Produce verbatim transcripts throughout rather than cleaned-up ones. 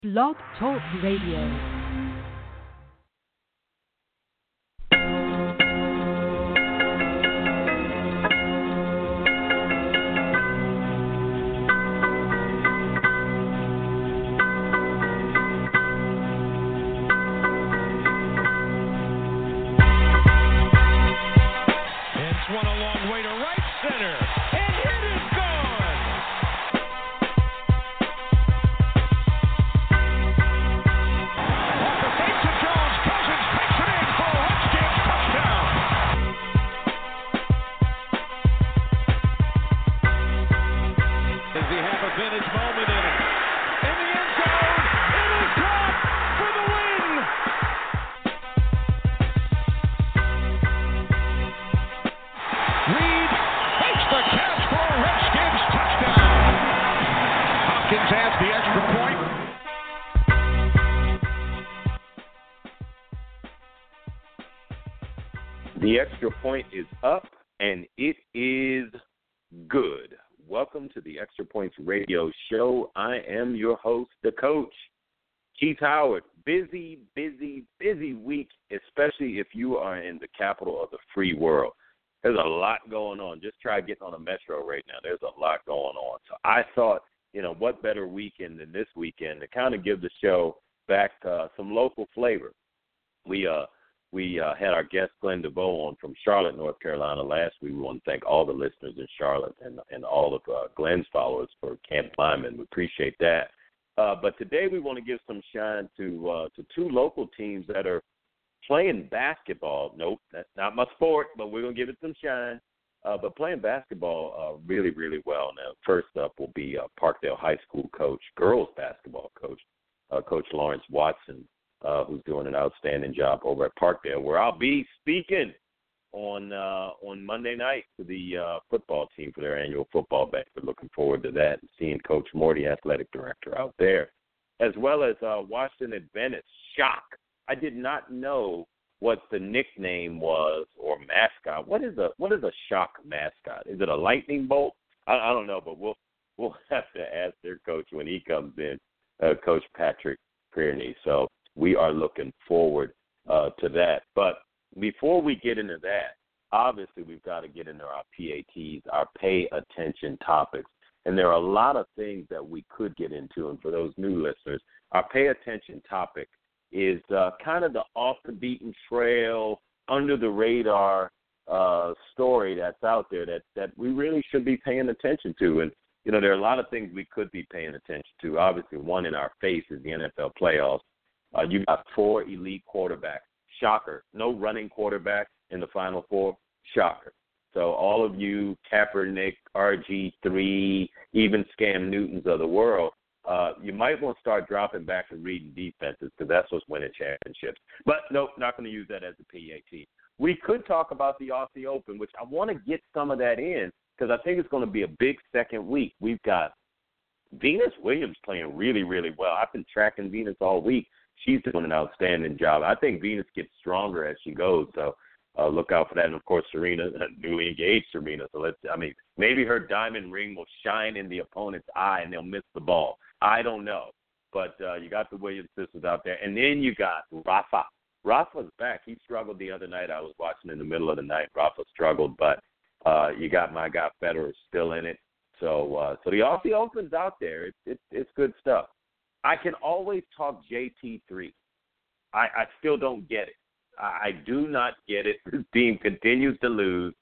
Blog Talk Radio. The extra point is up, and it is good. Welcome to the Extra Points Radio Show. I am your host, the coach, Keith Howard. Busy, busy, busy week, especially if you are in the capital of the free world. There's a lot going on. Just try getting on a metro right now. There's a lot going on. So I thought, you know, what better weekend than this weekend to kind of give the show back uh, some local flavor. We uh. We uh, had our guest, Glenn DeVoe, on from Charlotte, North Carolina last week. We want to thank all the listeners in Charlotte and, and all of uh, Glenn's followers for Camp Lyman. We appreciate that. Uh, but today we want to give some shine to uh, to two local teams that are playing basketball. Nope, that's not my sport, but we're going to give it some shine. Uh, but playing basketball uh, really, really well. Now, first up will be uh, Parkdale High School coach, girls basketball coach, uh, Coach Lawrence Watson. Uh, who's doing an outstanding job over at Parkdale, where I'll be speaking on uh, on Monday night to the uh, football team for their annual football banquet. Looking forward to that and seeing Coach Morty, athletic director, out there, as well as uh, Washington Adventist Shock. I did not know what the nickname was or mascot. What is a what is a Shock mascot? Is it a lightning bolt? I, I don't know, but we'll we'll have to ask their coach when he comes in, uh, Coach Patrick Kearney. So we are looking forward uh, to that. But before we get into that, obviously we've got to get into our P A Ts, our pay attention topics. And there are a lot of things that we could get into. And for those new listeners, our pay attention topic is uh, kind of the off the beaten trail, under the radar uh, story that's out there that, that we really should be paying attention to. And, you know, there are a lot of things we could be paying attention to. Obviously, one in our face is the N F L playoffs. Uh, you got four elite quarterbacks. Shocker. No running quarterback in the Final Four. Shocker. So all of you Kaepernick, R G three, even Scam Newtons of the world, uh, you might want to start dropping back and reading defenses because that's what's winning championships. But, nope, not going to use that as a P A T. We could talk about the Aussie Open, which I want to get some of that in because I think it's going to be a big second week. We've got Venus Williams playing really, really well. I've been tracking Venus all week. She's doing an outstanding job. I think Venus gets stronger as she goes, so uh, look out for that. And, of course, Serena, newly engaged Serena. So, let's. I mean, maybe her diamond ring will shine in the opponent's eye and they'll miss the ball. I don't know. But uh, you got the Williams sisters out there. And then you got Rafa. Rafa's back. He struggled the other night. I was watching in the middle of the night. Rafa struggled, but uh, you got my guy Federer still in it. So, uh, so the Aussie Open's out there. It's, it's, it's good stuff. I can always talk J T three. I, I still don't get it. I, I do not get it. This team continues to lose,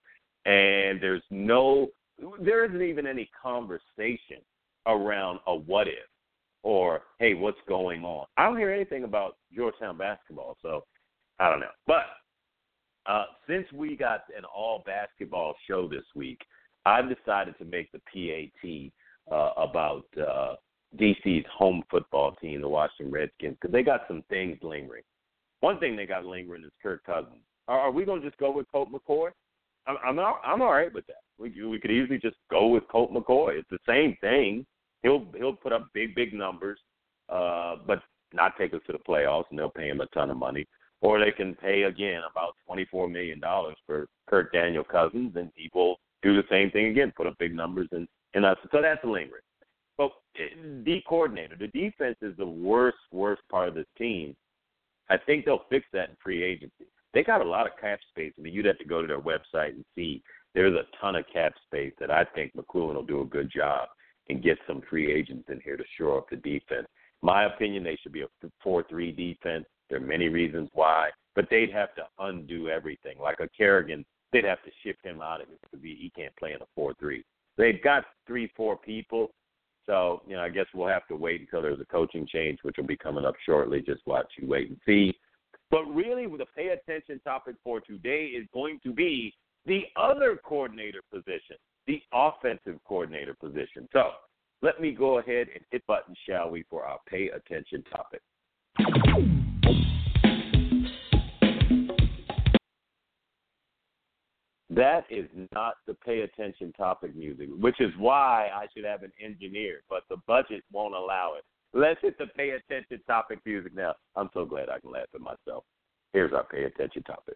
and there's no – there isn't even any conversation around a what if or, hey, what's going on. I don't hear anything about Georgetown basketball, so I don't know. But uh, since we got an all-basketball show this week, I've decided to make the P A T uh, about uh, – D C's home football team, the Washington Redskins, because they got some things lingering. One thing they got lingering is Kirk Cousins. Are, are we going to just go with Colt McCoy? I'm I'm, all, I'm all right with that. We we could easily just go with Colt McCoy. It's the same thing. He'll he'll put up big big numbers, uh, but not take us to the playoffs, and they'll pay him a ton of money. Or they can pay again about twenty-four million dollars for Kirk Daniel Cousins, and he will do the same thing again, put up big numbers, and and uh, so that's lingering. But D coordinator, the defense is the worst, worst part of this team. I think they'll fix that in free agency. They got a lot of cap space. I mean, you'd have to go to their website and see there's a ton of cap space that I think McCloughan will do a good job and get some free agents in here to shore up the defense. My opinion, they should be a four three defense. There are many reasons why, but they'd have to undo everything. Like a Kerrigan, they'd have to shift him out of it because he can't play in a four three. They've got three, four people. So, you know, I guess we'll have to wait until there's a coaching change, which will be coming up shortly. Just watch you wait and see. But really, the pay attention topic for today is going to be the other coordinator position, the offensive coordinator position. So let me go ahead and hit button, shall we, for our pay attention topic. That is not the pay attention topic music, which is why I should have an engineer, but the budget won't allow it. Let's hit the pay attention topic music now. I'm so glad I can laugh at myself. Here's our pay attention topic.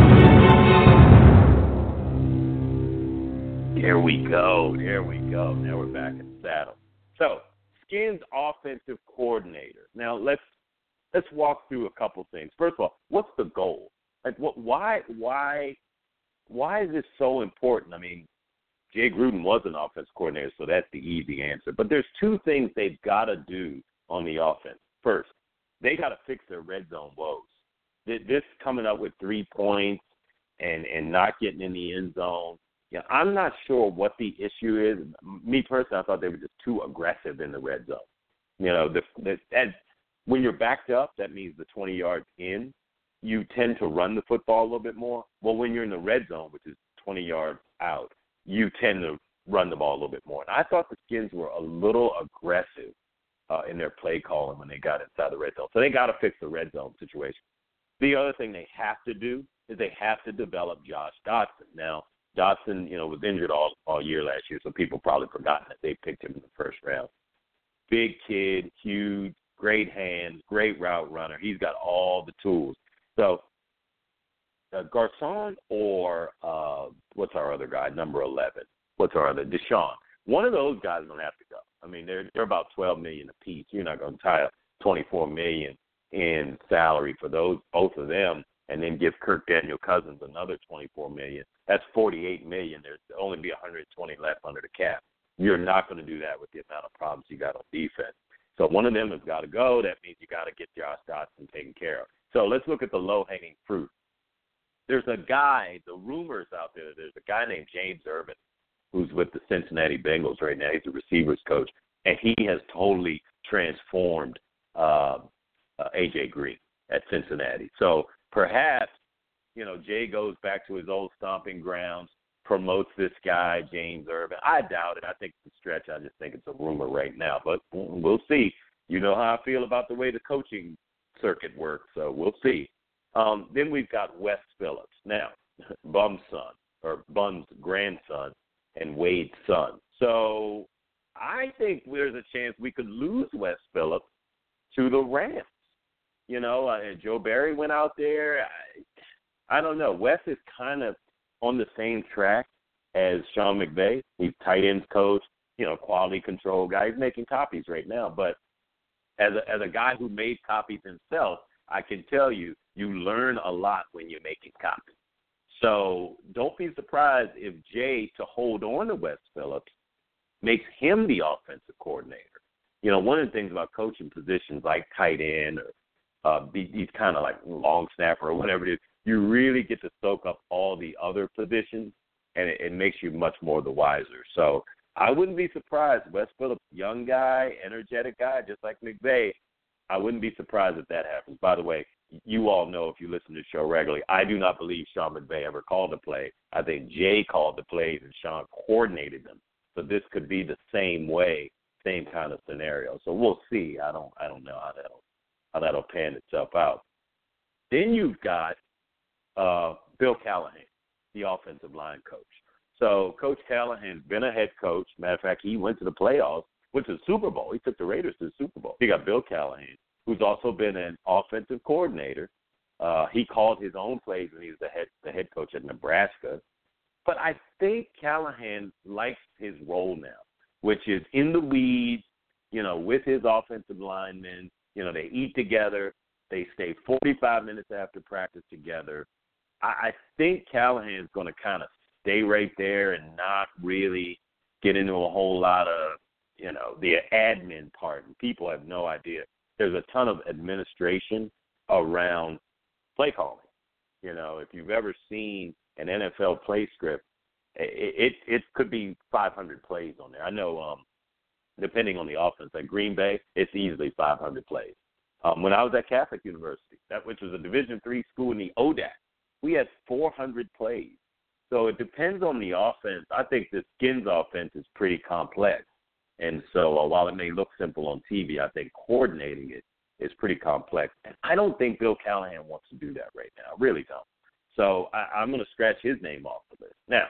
Here we go. There we go. Now we're back in the saddle. So, Skins offensive coordinator. Now let's let's walk through a couple things. First of all, what's the goal? Like, what? Why? Why? Why is this so important? I mean, Jay Gruden was an offense coordinator, so that's the easy answer. But there's two things they've got to do on the offense. First, they got to fix their red zone woes. This coming up with three points and, and not getting in the end zone, yeah, I'm not sure what the issue is. Me personally, I thought they were just too aggressive in the red zone. You know, the, the, that, when you're backed up, that means the twenty yards in, you tend to run the football a little bit more. Well, when you're in the red zone, which is twenty yards out, you tend to run the ball a little bit more. And I thought the Skins were a little aggressive uh, in their play calling when they got inside the red zone. So they got to fix the red zone situation. The other thing they have to do is they have to develop Josh Dotson. Now, Dotson, you know, was injured all, all year last year, so people probably forgotten that they picked him in the first round. Big kid, huge, great hands, great route runner. He's got all the tools. So uh, Garcon or uh, what's our other guy, number eleven? What's our other? Deshaun. One of those guys is going to have to go. I mean, they're they're about twelve million dollars apiece. You're not going to tie up twenty-four million dollars in salary for those both of them, and then give Kirk Daniel Cousins another twenty-four million dollars. That's forty-eight million dollars. There's only be one hundred twenty left under the cap. You're not going to do that with the amount of problems you got on defense. So one of them has got to go. That means you got to get Josh Dotson taken care of. So let's look at the low-hanging fruit. There's a guy, the rumors out there, there's a guy named James Irvin who's with the Cincinnati Bengals right now. He's a receivers coach, and he has totally transformed uh, uh, A J Green at Cincinnati. So perhaps, you know, Jay goes back to his old stomping grounds, promotes this guy, James Irvin. I doubt it. I think it's a stretch. I just think it's a rumor right now, but we'll see. You know how I feel about the way the coaching circuit works, so we'll see. Um, then we've got Wes Phillips. Now, Bum's son, or Bum's grandson, and Wade's son. So I think there's a chance we could lose Wes Phillips to the Rams. You know, uh, Joe Barry went out there. I, I don't know. Wes is kind of on the same track as Sean McVay. He's tight ends coach, you know, quality control guy. He's making copies right now, but As a, as a guy who made copies himself, I can tell you, you learn a lot when you're making copies. So don't be surprised if Jay, to hold on to Wes Phillips, makes him the offensive coordinator. You know, one of the things about coaching positions like tight end or uh, these kind of like long snapper or whatever it is, you really get to soak up all the other positions, and it, it makes you much more the wiser. So I wouldn't be surprised. Wes Phillips, young guy, energetic guy, just like McVay. I wouldn't be surprised if that happens. By the way, you all know if you listen to the show regularly, I do not believe Sean McVay ever called the play. I think Jay called the plays and Sean coordinated them. So this could be the same way, same kind of scenario. So we'll see. I don't, I don't know how that'll, how that'll pan itself out. Then you've got uh, Bill Callahan, the offensive line coach. So Coach Callahan's been a head coach. Matter of fact, he went to the playoffs, went to the Super Bowl. He took the Raiders to the Super Bowl. You got Bill Callahan, who's also been an offensive coordinator. Uh, he called his own plays when he was the head, the head coach at Nebraska. But I think Callahan likes his role now, which is in the weeds, you know, with his offensive linemen. You know, they eat together. They stay forty-five minutes after practice together. I, I think Callahan's going to kind of stay right there and not really get into a whole lot of, you know, the admin part. And people have no idea. There's a ton of administration around play calling. You know, if you've ever seen an N F L play script, it it, it could be five hundred plays on there. I know, um, depending on the offense, at Green Bay, it's easily five hundred plays. Um, when I was at Catholic University, that which was a Division three school in the O D A C, we had four hundred plays. So it depends on the offense. I think the Skins offense is pretty complex. And so uh, while it may look simple on T V, I think coordinating it is pretty complex. And I don't think Bill Callahan wants to do that right now. I really don't. So I, I'm going to scratch his name off the list. Now,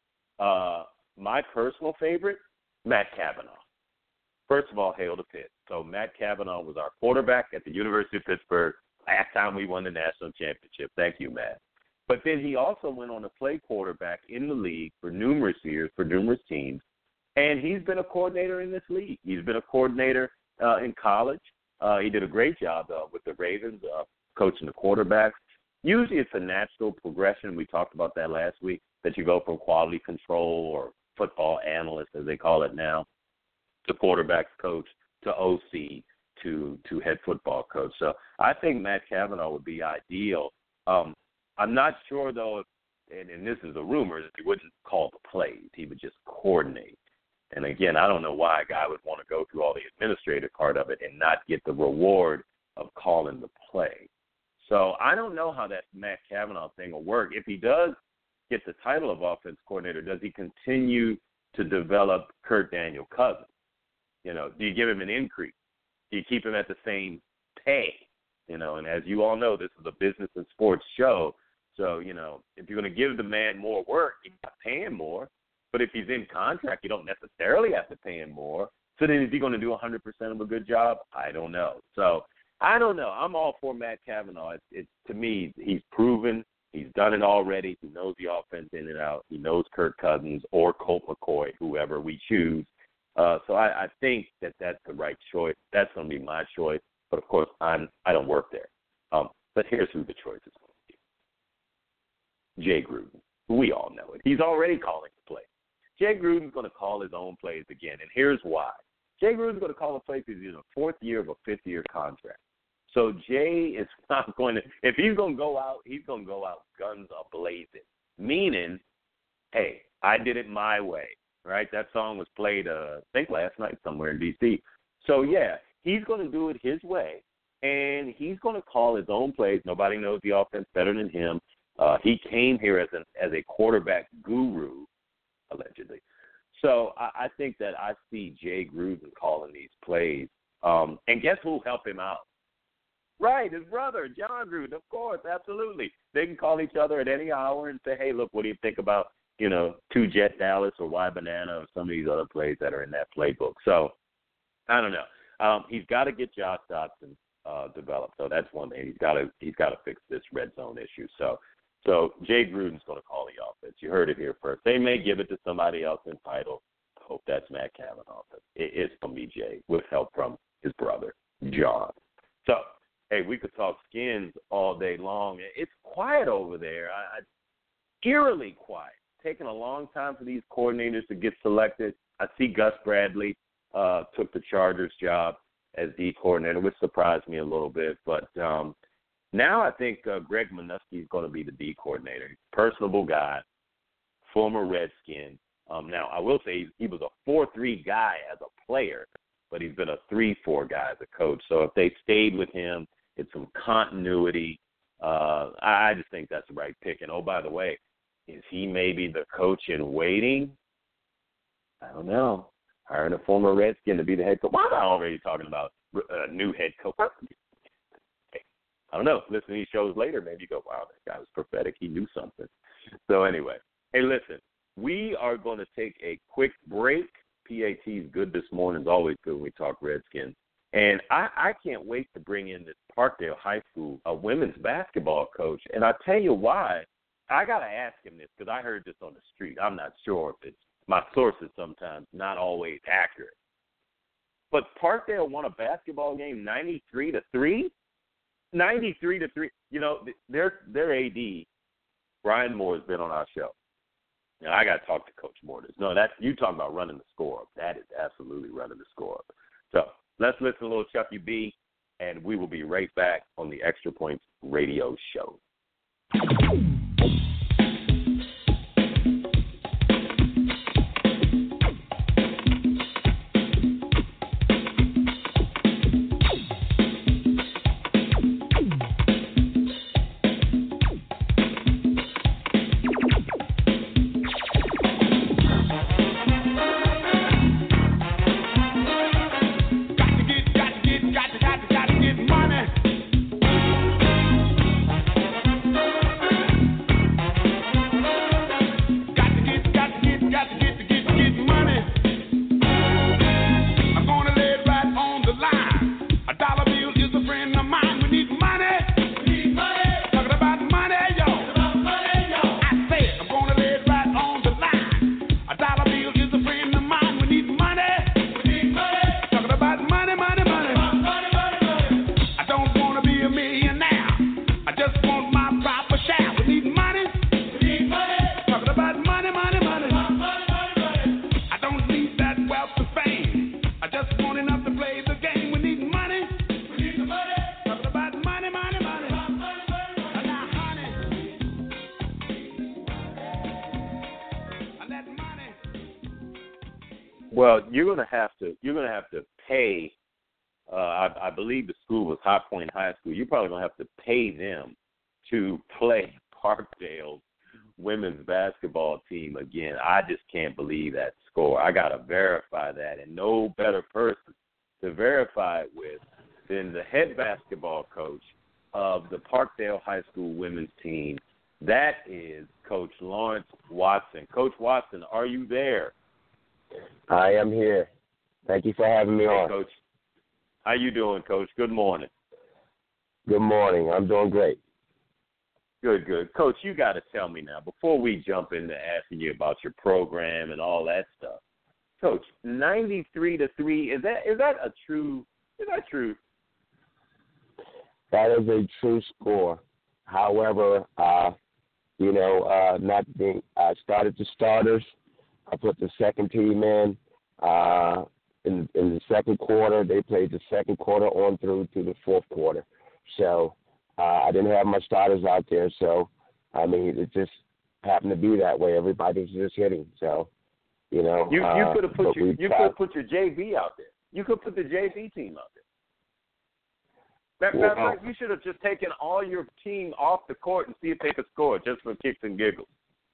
uh, my personal favorite, Matt Cavanaugh. First of all, hail to Pitt. So Matt Cavanaugh was our quarterback at the University of Pittsburgh last time we won the national championship. Thank you, Matt. But then he also went on to play quarterback in the league for numerous years, for numerous teams. And he's been a coordinator in this league. He's been a coordinator uh, in college. Uh, he did a great job uh, with the Ravens, uh, coaching the quarterbacks. Usually it's a natural progression. We talked about that last week, that you go from quality control or football analyst, as they call it now, to quarterbacks coach, to O C, to to head football coach. So I think Matt Cavanaugh would be ideal. Um, I'm not sure, though, if, and, and this is a rumor, that he wouldn't call the plays. He would just coordinate. And, again, I don't know why a guy would want to go through all the administrative part of it and not get the reward of calling the play. So I don't know how that Matt Cavanaugh thing will work. If he does get the title of offense coordinator, does he continue to develop Kurt Daniel Cousins? You know, do you give him an increase? Do you keep him at the same pay? You know, and as you all know, this is a business and sports show. So, you know, if you're going to give the man more work, you got to pay him more. But if he's in contract, you don't necessarily have to pay him more. So then is he going to do one hundred percent of a good job? I don't know. So I don't know. I'm all for Matt Cavanaugh. It's, it's, to me, he's proven. He's done it already. He knows the offense in and out. He knows Kirk Cousins or Colt McCoy, whoever we choose. Uh, so I, I think that that's the right choice. That's going to be my choice. But, of course, I'm, I don't work there. Um, but here's who the choice is going to be. Jay Gruden. We all know it. He's already calling the play. Jay Gruden's going to call his own plays again, and here's why. Jay Gruden's going to call the plays because he's in the fourth year of a fifth-year contract. So Jay is not going to – if he's going to go out, he's going to go out guns a-blazing, meaning, hey, I did it my way, right? That song was played, uh, I think, last night somewhere in D C. So, yeah, he's going to do it his way, and he's going to call his own plays. Nobody knows the offense better than him. Uh, he came here as, an, as a quarterback guru, allegedly. So I, I think that I see Jay Gruden calling these plays. Um, and guess who will help him out? Right, his brother, John Gruden, of course, absolutely. They can call each other at any hour and say, hey, look, what do you think about, you know, two Jet Dallas or Y Banana or some of these other plays that are in that playbook. So I don't know. Um, he's got to get Josh Dotson uh, developed. So that's one thing. He's got to he's got to fix this red zone issue. So so Jay Gruden's going to call the offense. You heard it here first. They may give it to somebody else in title. I hope that's Matt Cavanaugh. But it, it's going to be Jay with help from his brother, John. So, hey, we could talk Skins all day long. It's quiet over there. I, I, eerily quiet. Taking a long time for these coordinators to get selected. I see Gus Bradley uh, took the Chargers job as D coordinator, which surprised me a little bit. But um, now I think uh, Greg Minuski is going to be the D coordinator. He's a personable guy, former Redskin. Um, now, I will say he was a four three guy as a player, but he's been a three four guy as a coach. So if they stayed with him, it's some continuity. Uh, I just think that's the right pick. And, oh, by the way, is he maybe the coach in waiting? I don't know. Hiring a former Redskin to be the head coach. Why am I already talking about a new head coach? I don't know. Listen to these shows later, maybe you go, wow, that guy was prophetic. He knew something. So anyway, hey, listen, we are going to take a quick break. P A T is good this morning. It's always good when we talk Redskins. And I, I can't wait to bring in this Parkdale High School, a women's basketball coach. And I'll tell you why. I got to ask him this because I heard this on the street. I'm not sure if it's my sources sometimes not always accurate. But Parkdale won a basketball game ninety-three to three. ninety-three to three. You know, their their A D, Brian Moore, has been on our show. Now, I got to talk to Coach Moore. No, that's, you talking about running the score up. That is absolutely running the score up. So let's listen to a little Chucky B, and we will be right back on the Extra Points Radio Show. Well, you're gonna have to you're gonna have to pay. Uh, I, I believe the school was High Point High School. You're probably gonna have to pay them to play Parkdale's women's basketball team again. I just can't believe that score. I gotta verify that, and no better person to verify it with than the head basketball coach of the Parkdale High School women's team. That is Coach Lawrence Watson. Coach Watson, are you there? I am here. Thank you for having me hey, on. Coach. How you doing, Coach? Good morning. Good morning. I'm doing great. Good, good. Coach, you got to tell me now, before we jump into asking you about your program and all that stuff, Coach, ninety-three to three, is that is that a true, is that true? That is a true score. However, uh, you know, uh, not being, I started the starters. I put the second team in. Uh, in, in the second quarter, they played the second quarter on through to the fourth quarter. So uh, I didn't have my starters out there. So, I mean, it just happened to be that way. Everybody's just hitting. So, you know. You, you uh, could have put your, you could have put your J V out there. You could put the J V team out there. That, well, that, uh, you should have just taken all your team off the court and see if they could score just for kicks and giggles.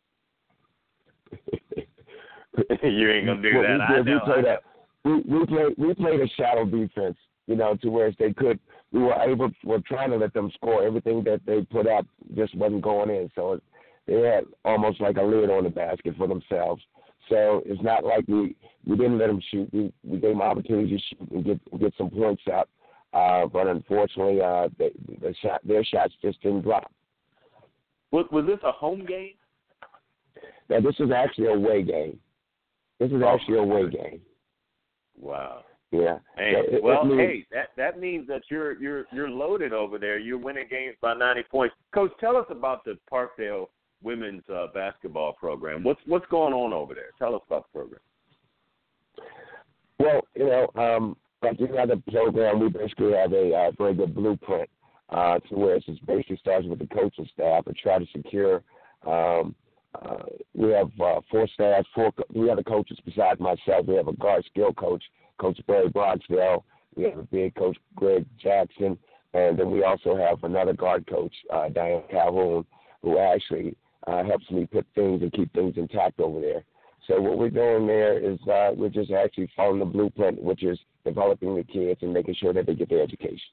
You ain't gonna do well, that. We, I we know. Played I know. A, we, we played we played a shadow defense, you know, to where they could. We were able. We're trying to let them score. Everything that they put up just wasn't going in. So it, they had almost like a lid on the basket for themselves. So it's not like we, we didn't let them shoot. We we gave them opportunities to shoot and get get some points out. Uh, but unfortunately, uh, they, the shot their shots just didn't drop. Was was this a home game? Now this is actually a away game. This is oh, actually a away game. Wow. Yeah. Hey, so it, well, it means, hey, that that means that you're you're you're loaded over there. You're winning games by ninety points. Coach, tell us about the Parkdale women's uh, basketball program. What's what's going on over there? Tell us about the program. Well, you know, um, like any other program, we basically have a uh, very good blueprint uh, to where it just basically starts with the coaching staff and try to secure. Um, Uh, we have uh, four staff, four three other coaches besides myself. We have a guard skill coach, Coach Barry Bronxville. We have a big coach, Greg Jackson. And then we also have another guard coach, uh, Diane Calhoun, who actually uh, helps me put things and keep things intact over there. So what we're doing there is uh, we're just actually following the blueprint, which is developing the kids and making sure that they get their education.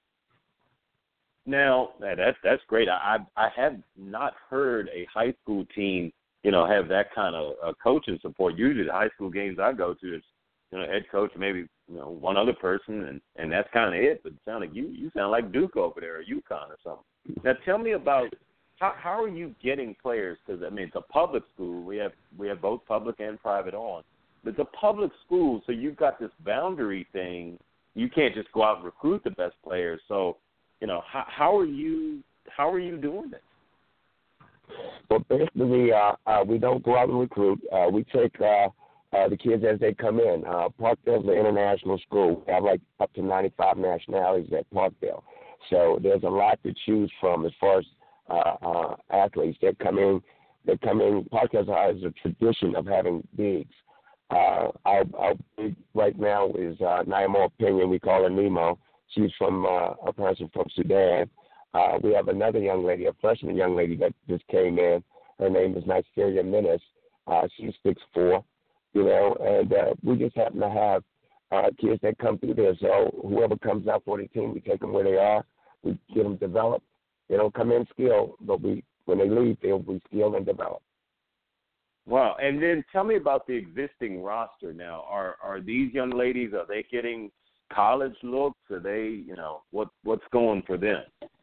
Now, that's that's great. I I have not heard a high school team, you know, have that kind of uh, coaching support. Usually, the high school games I go to, it's, you know, head coach, maybe, you know, one other person, and, and that's kind of it. But it sounds like you you sound like Duke over there, or UConn or something. Now, tell me about how how are you getting players? Because I mean, it's a public school. We have we have both public and private on. it's a public school, so you've got this boundary thing. You can't just go out and recruit the best players. So, you know, how, how are you how are you doing this? Well, basically, uh, uh, we don't go out and recruit. Uh, we take uh, uh, the kids as they come in. Uh, Parkdale's an international school. We have like up to ninety-five nationalities at Parkdale. So there's a lot to choose from as far as uh, uh, athletes. They come in. They come in. Parkdale has a tradition of having bigs. Uh, our, our big right now is uh, Naima Opinion. We call her Nemo. She's from uh, a person from Sudan. Uh, we have another young lady, a freshman young lady that just came in. Her name is Nigeria Menace. Uh, she's six foot four, you know, and uh, we just happen to have uh, kids that come through there. So whoever comes out for the team, we take them where they are. We get them developed. They don't come in skilled, but we when they leave, they'll be skilled and developed. Wow. And then tell me about the existing roster now. Are are these young ladies, are they getting college looks? Are they, you know, what what's going for them?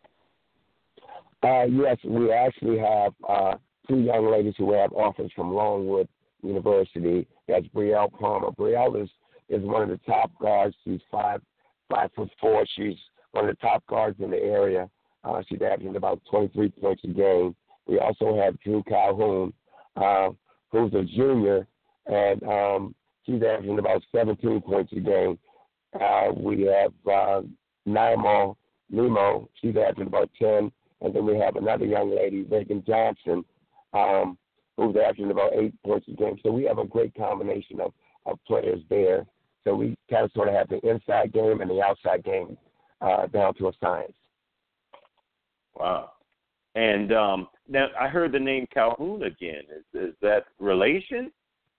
Uh, yes, we actually have uh, two young ladies who have offers from Longwood University. That's Brielle Palmer. Brielle is, is one of the top guards. She's five five foot four. She's one of the top guards in the area. Uh, she's averaging about twenty-three points a game. We also have Drew Calhoun, uh, who's a junior, and um, she's averaging about seventeen points a game. Uh, we have uh, Naima Nemo. She's averaging about ten. And then we have another young lady, Reagan Johnson, um, who's averaging about eight points a game. So we have a great combination of, of players there. So we kind of sort of have the inside game and the outside game uh, down to a science. Wow. And um, now I heard the name Calhoun again. Is, is that relation?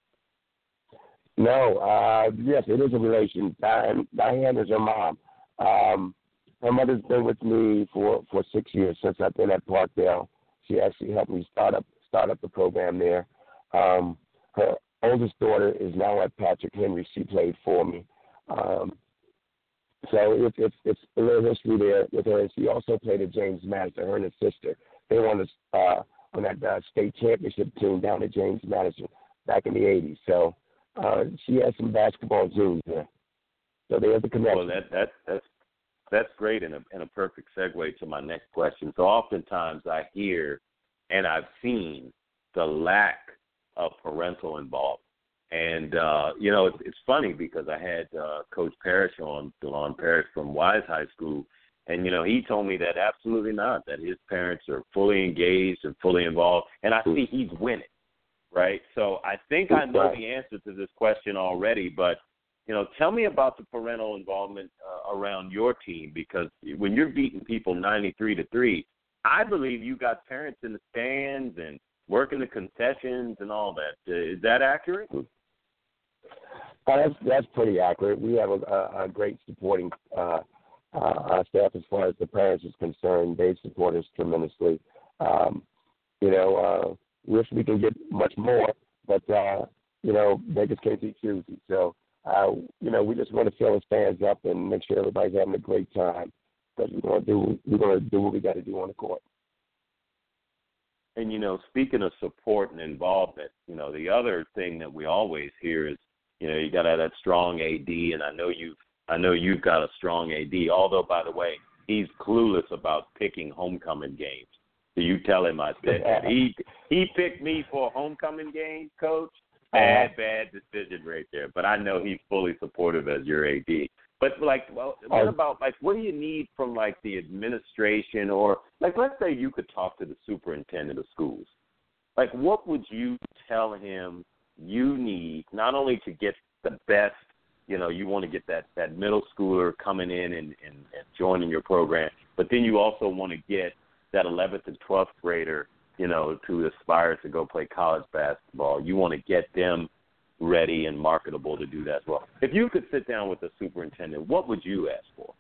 No. Uh, yes, it is a relation. Diane, Diane is her mom. Um, Her mother's been with me for, for six years since I've been at Parkdale. She actually helped me start up start up the program there. Um, her oldest daughter is now at Patrick Henry. She played for me. Um, so it's it's it's a little history there with her. And she also played at James Madison. Her and her sister, they won this uh, on that uh, state championship team down at James Madison back in the eighties. So uh, she has some basketball genes there. So there's a connection. Well, that that that's. That's great and a, and a perfect segue to my next question. So oftentimes I hear and I've seen the lack of parental involvement. And, uh, you know, it's, it's funny because I had uh, Coach Parrish on, DeLon Parrish from Wise High School, and, you know, he told me that absolutely not, that his parents are fully engaged and fully involved, and I see he's winning, right? So I think I know the answer to this question already, but you know, tell me about the parental involvement uh, around your team, because when you're beating people ninety-three to three, I believe you got parents in the stands and working the concessions and all that. Uh, is that accurate? Uh, that's that's pretty accurate. We have a, a, a great supporting uh, uh, staff as far as the parents is concerned. They support us tremendously. Um, you know, uh, wish we can get much more, but uh, you know, beggars can't be choosy. So. Uh, you know, we just want to fill the stands up and make sure everybody's having a great time, because we're going to do we're going to do what we got to do on the court. And you know, speaking of support and involvement, you know, the other thing that we always hear is, you know, you got to have that strong A D, and I know you've I know you've got a strong A D. Although, by the way, he's clueless about picking homecoming games. So you tell him I said that. He he picked me for a homecoming game, Coach. Bad, bad decision right there. But I know he's fully supportive as your A D. But, like, well, what about, like, what do you need from, like, the administration, or, like, let's say you could talk to the superintendent of schools. Like, what would you tell him you need, not only to get the best, you know, you want to get that, that middle schooler coming in and, and, and joining your program, but then you also want to get that eleventh and twelfth grader, you know, to aspire to go play college basketball. You want to get them ready and marketable to do that as well. If you could sit down with the superintendent, what would you ask for?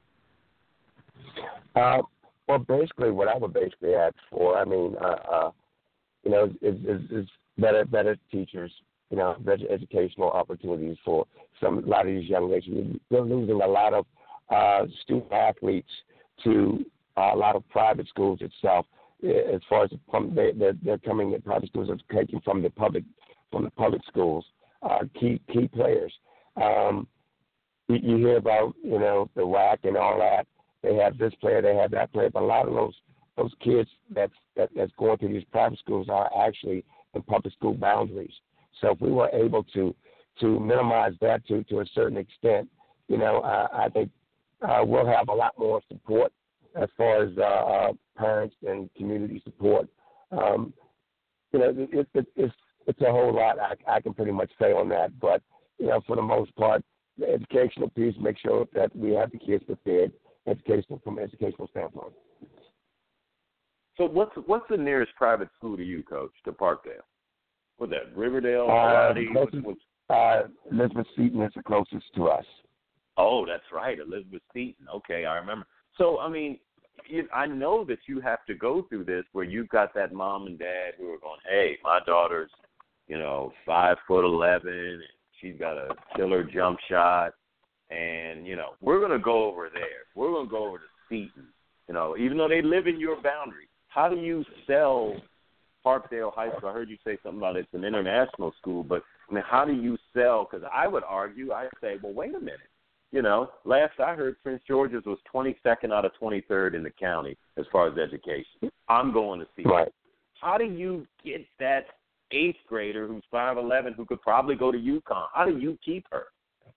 Uh, well, basically, what I would basically ask for, I mean, uh, uh, you know, is, is, is better, better teachers, you know, better educational opportunities for some a lot of these young ladies. We're losing a lot of uh, student athletes to uh, a lot of private schools itself. As far as from, they, they're, they're coming, the private schools are taking from the public from the public schools. uh, key key players. Um, you, you hear about, you know, the W A C and all that. They have this player, they have that player, but a lot of those those kids that's that, that's going to these private schools are actually in public school boundaries. So if we were able to to minimize that to, to a certain extent, you know, uh, I think uh, we'll have a lot more support as far as uh, uh, parents and community support. Um, you know, it, it, it's it's a whole lot I, I can pretty much say on that. But, you know, for the most part, the educational piece, make sure that we have the kids prepared, educational from an educational standpoint. So what's what's the nearest private school to you, Coach, to Parkdale? What's that, Riverdale, Uh, Haradi? closest, What's, uh, Elizabeth Seton is the closest to us. Oh, that's right, Elizabeth Seton. Okay, I remember. So, I mean, you, I know that you have to go through this where you've got that mom and dad who are going, hey, my daughter's, you know, five foot eleven, and she's got a killer jump shot, and, you know, we're going to go over there. We're going to go over to Seton, you know, even though they live in your boundary. How do you sell Parkdale High School? I heard you say something about it's an international school, but, I mean, how do you sell? Because I would argue, I'd say, well, wait a minute. You know, last I heard, Prince George's was twenty-second out of twenty-third in the county as far as education. I'm going to see right. it. How do you get that eighth grader who's five eleven who could probably go to UConn? How do you keep her?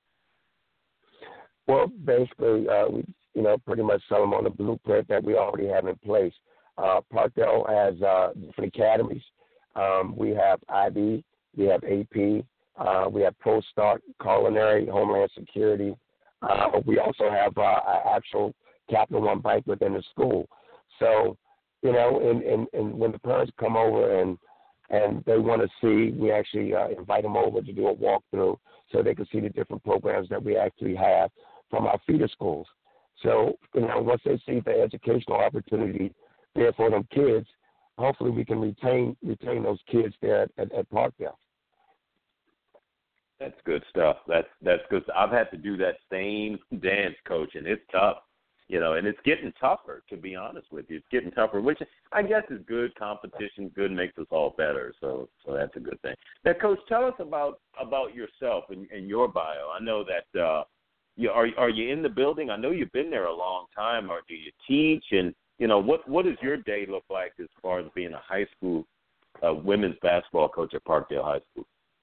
Well, basically, uh, we, you know, pretty much sell them on the blueprint that we already have in place. Uh, Parkdale has uh, different academies. Um, we have I B, we have A P, uh, we have ProStart, Culinary, Homeland Security. Uh, we also have uh, an actual Capital One bank within the school. So, you know, and, and, and when the parents come over and and they want to see, we actually uh, invite them over to do a walkthrough so they can see the different programs that we actually have from our feeder schools. So, you know, once they see the educational opportunity there for them kids, hopefully we can retain retain those kids there at, at, at Parkdale. That's good stuff. That's that's good. I've had to do that same dance, Coach, and it's tough, you know, and it's getting tougher, to be honest with you. It's getting tougher, which I guess is good. Competition, good, makes us all better, so so that's a good thing. Now, Coach, tell us about about yourself and, and your bio. I know that uh, you are are you in the building? I know you've been there a long time, or do you teach? And, you know, what, what does your day look like as far as being a high school uh, women's basketball coach at Parkdale High School?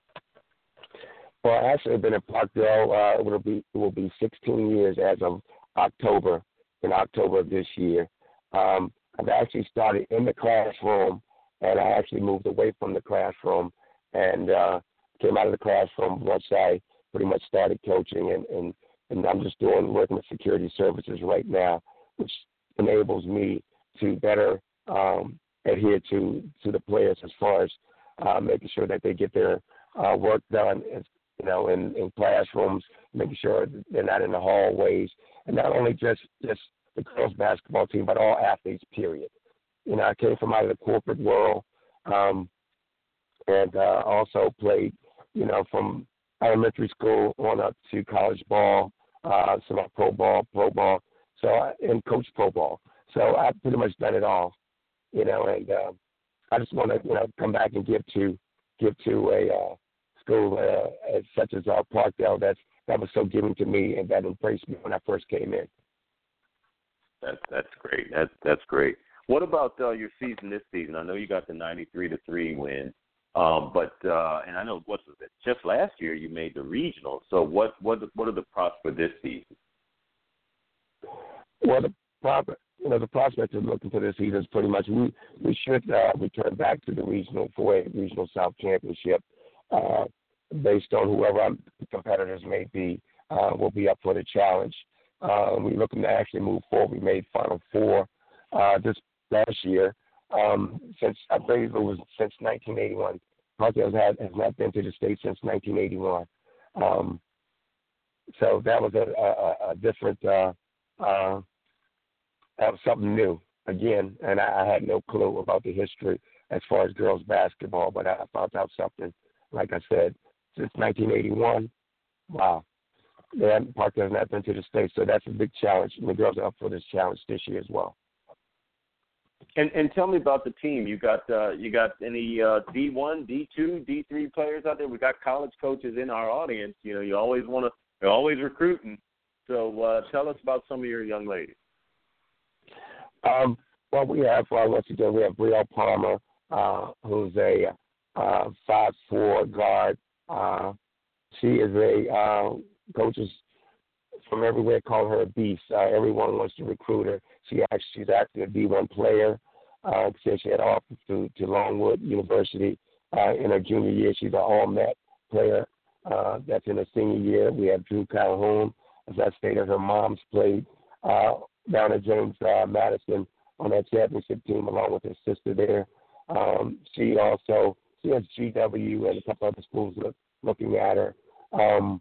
Well, actually, I've been at Parkdale. Uh, it will be it will be sixteen years as of October, in October of this year. Um, I've actually started in the classroom, and I actually moved away from the classroom and uh, came out of the classroom once I pretty much started coaching, and, and, and I'm just doing working with security services right now, which enables me to better um, adhere to to the players as far as uh, making sure that they get their uh, work done, as, you know, in, in classrooms, making sure they're not in the hallways, and not only just, just the girls basketball team, but all athletes, period. You know, I came from out of the corporate world, um, and uh, also played, you know, from elementary school on up to college ball, uh, some pro ball, pro ball, so I, and coach pro ball. So I've pretty much done it all, you know, and uh, I just want to, you know, come back and give to give to a uh, school uh, as such as uh, Parkdale that's that was so giving to me and that embraced me when I first came in. That's that's great. That's that's great. What about uh, your season this season? I know you got the ninety-three to three win, um, but uh, and I know what was it? Just last year you made the regional. So what what what are the prospects for this season? Well, the prospect, you know, the prospect of looking for this season is pretty much we we should uh, return back to the regional for a regional South championship, uh, based on whoever our competitors may be, uh, will be up for the challenge. Uh, we're looking to actually move forward. We made Final Four uh, this last year. Um, since I believe it was since nineteen eighty-one. Parkdale has, has not been to the state since nineteen eighty-one. Um, so that was a, a, a different, uh, uh, that was something new again, and I, I had no clue about the history as far as girls basketball, but I found out something, like I said, since nineteen eighty-one. Wow. Yeah, Parkdale has not been to the state, so that's a big challenge. And the girls are up for this challenge this year as well. And and tell me about the team. You got uh, you got any uh, D one, D two, D three players out there? We got college coaches in our audience. You know, you always want to. You're always recruiting. So uh, tell us about some of your young ladies. Um, well, we have uh, once again we have Brielle Palmer, uh, who's a uh, five four guard. Uh, she is a uh, coaches from everywhere call her a beast. Uh, everyone wants to recruit her. She actually she's actually a D one player. Uh, since she had offered to, to Longwood University uh, in her junior year, she's an all-Met player. Uh, that's in her senior year. We have Drew Calhoun. As I stated, her mom's played uh, down at James uh, Madison on that championship team along with her sister there. Um, she also she has G W and a couple other schools look, looking at her. Um,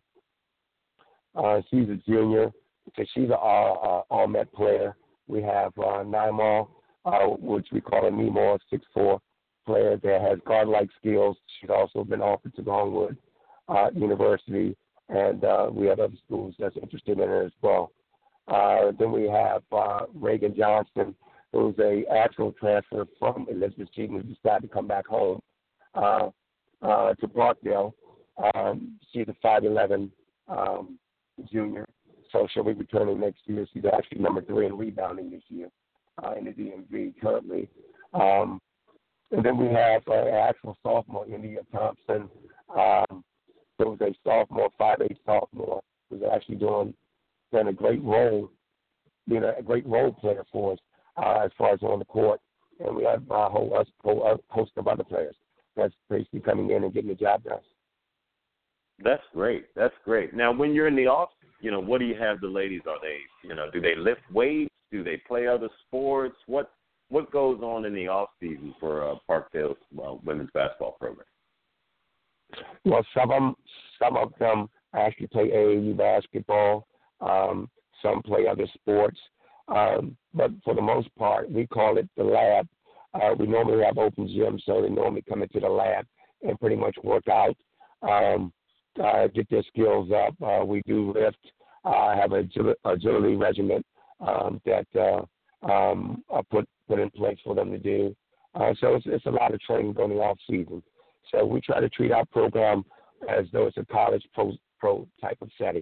uh, she's a junior, so she's an all, uh, all-Met player. We have uh, Naimal, uh, which we call a Nemo, six four player that has guard-like skills. She's also been offered to Longwood uh, University, and uh, we have other schools that's interested in her as well. Uh, then we have uh, Reagan Johnson, who's a actual transfer from Elizabeth Cheatham, who decided to come back home uh, uh, to Parkdale. Um, she's a five eleven um, junior, so she'll be returning next year. She's actually number three in rebounding this year uh, in the D M V currently. Um, and then we have uh, an actual sophomore, India Thompson, um, who was a sophomore, five eight sophomore, who's actually doing, doing a great role, being a, a great role player for us uh, as far as on the court. And we have a whole, a whole host of other players that's basically coming in and getting the job done. That's great. That's great. Now, when you're in the off, you know, what do you have the ladies? Are they, you know, do they lift weights? Do they play other sports? What what goes on in the off season for uh, Parkdale's well, women's basketball program? Well, some of them, some of them actually play A A U basketball. Um, some play other sports. Um, but for the most part, we call it the lab. Uh, we normally have open gyms, so they normally come into the lab and pretty much work out. Um, Uh, get their skills up. Uh, we do lift. I uh, have a agility regimen um, that uh, um, I put put in place for them to do. Uh, so it's, it's a lot of training during the off season. So we try to treat our program as though it's a college pro, pro type of setting.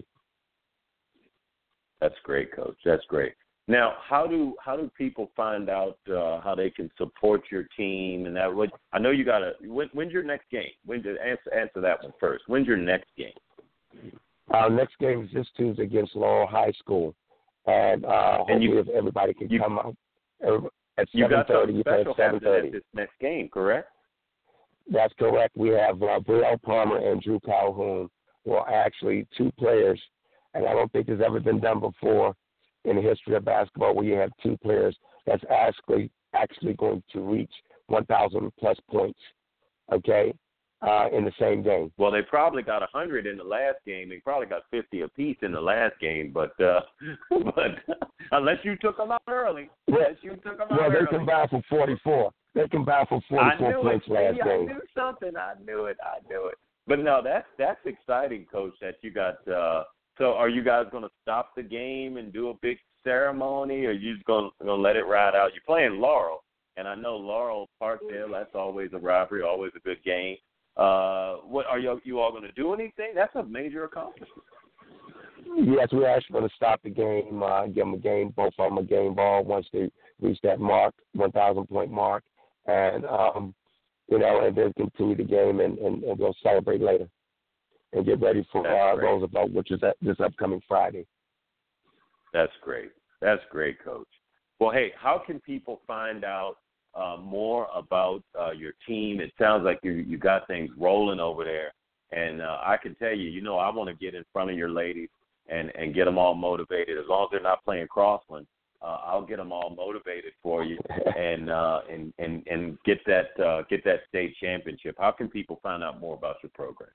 That's great, Coach. That's great. Now, how do how do people find out uh, how they can support your team and that? What, I know you got to. When, when's your next game? When answer answer that one first. When's your next game? Our next game is this Tuesday against Laurel High School, and uh, and hopefully you, if everybody can you, come out at you seven thirty. You got something special happening at this next game, correct? That's correct. We have uh, Brielle Palmer and Drew Calhoun, who are actually two players, and I don't think it's ever been done before in the history of basketball where you have two players that's actually actually going to reach one thousand plus points, okay, uh, in the same game. Well, they probably got one hundred in the last game. They probably got fifty apiece in the last game, but uh, but unless you took them out early. Unless you took them out well, early. they combined for forty-four. They combined for forty-four points it. last See, game. I knew something. I knew it. I knew it. But no, that's that's exciting, Coach, that you got uh, – so are you guys going to stop the game and do a big ceremony, or are you just going to let it ride out? You're playing Laurel, and I know Laurel, Parkdale, that's always a rivalry, always a good game. Uh, what are you, you all going to do anything? That's a major accomplishment. Yes, we're actually going to stop the game, uh, give them a game, both of them a game ball once they reach that mark, one thousand point mark, and, um, you know, and then continue the game and, and, and we'll celebrate later. And get ready for uh, Roosevelt, which is at this upcoming Friday. That's great. That's great, Coach. Well, hey, how can people find out uh, more about uh, your team? It sounds like you you got things rolling over there, and uh, I can tell you, you know, I want to get in front of your ladies and, and get them all motivated. As long as they're not playing Crossland, uh, I'll get them all motivated for you and uh, and, and and get that uh, get that state championship. How can people find out more about your program?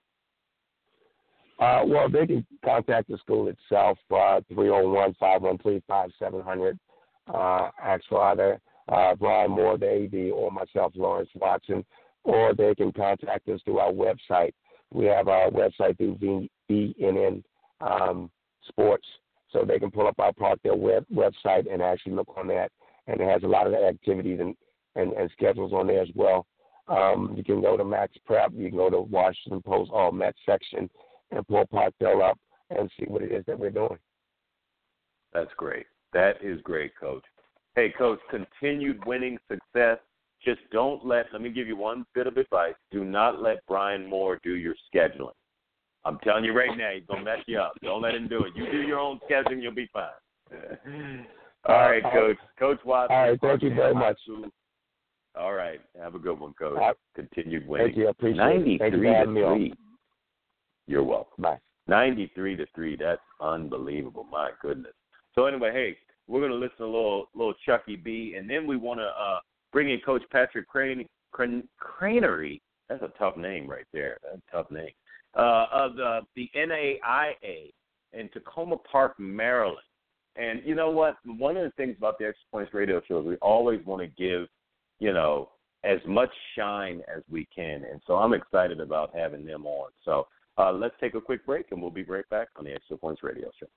Uh, well, they can contact the school itself, uh, three oh one, five one three, five seven zero zero. Uh, ask for either uh, Brian Moore, the A D, or myself, Lawrence Watson, or they can contact us through our website. We have our website through B N N um, Sports, so they can pull up our Parkdale web, website and actually look on that, and it has a lot of the activities and and, and schedules on there as well. Um, you can go to Max Prep. You can go to Washington Post All Met section and pull Parkdale up and see what it is that we're doing. That's great. That is great, Coach. Hey, Coach, continued winning success. Just don't let, let me give you one bit of advice. Do not let Brian Moore do your scheduling. I'm telling you right now, he's going to mess you up. Don't let him do it. You do your own scheduling, you'll be fine. All right, uh, Coach. Coach Watson. All right, thank you very much. All right, have a good one, Coach. Right. Continued winning. Thank you, I appreciate it. Thank you for having me on. You're welcome. Bye. ninety-three to three, that's unbelievable. My goodness. So anyway, hey, we're going to listen to a little, little Chucky B, and then we want to uh, bring in Coach Patrick Crane, Crane, Cranery. That's a tough name right there. That's a tough name. Uh, of the, the N A I A in Tacoma Park, Maryland. And you know what? One of the things about the Extra Points radio show is we always want to give, you know, as much shine as we can. And so I'm excited about having them on. So uh, let's take a quick break, and we'll be right back on the Extra Points radio show.